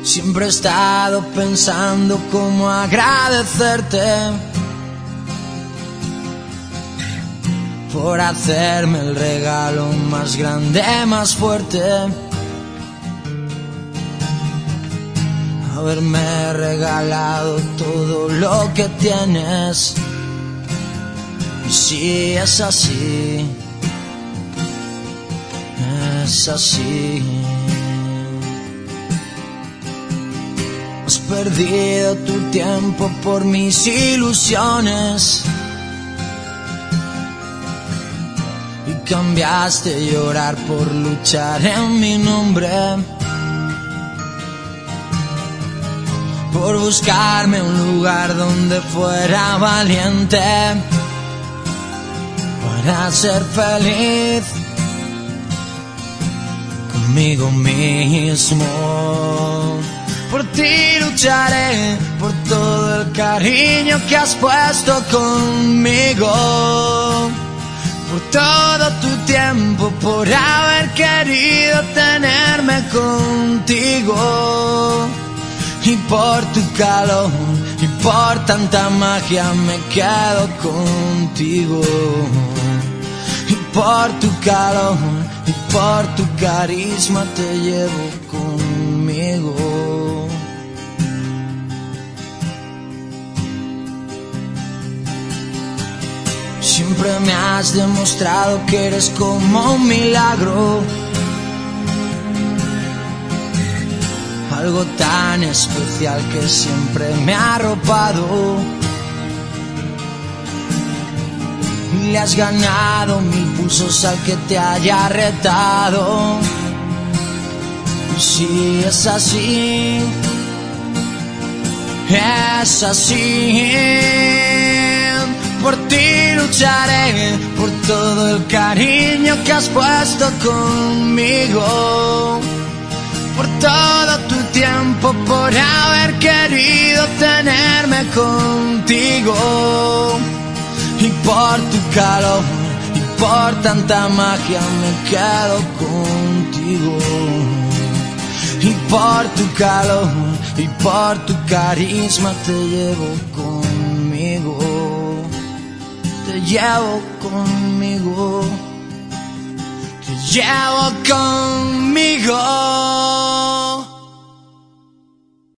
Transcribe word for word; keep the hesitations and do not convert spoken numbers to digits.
Siempre he estado pensando cómo agradecerte por hacerme el regalo más grande, más fuerte. Haberme regalado todo lo que tienes. Y si es así, es así. Has perdido tu tiempo por mis ilusiones y cambiaste llorar por luchar en mi nombre, por buscarme un lugar donde fuera valiente para ser feliz conmigo mismo. Por ti lucharé, por todo el cariño que has puesto conmigo, por todo tu tiempo, por haber querido tenerme contigo, y por tu calor, y por tanta magia me quedo contigo, y por tu calor, y por tu carisma te llevo conmigo. Siempre me has demostrado que eres como un milagro, algo tan especial que siempre me ha arropado. Y le has ganado mil pulsos al que te haya retado. Y si es así, es así. Por ti lucharé, por todo el cariño que has puesto conmigo, por todo tu tiempo, por haber querido tenerme contigo, y por tu calor, y por tanta magia me quedo contigo, y por tu calor, y por tu carisma te llevo conmigo. Te llevo conmigo, te llevo conmigo.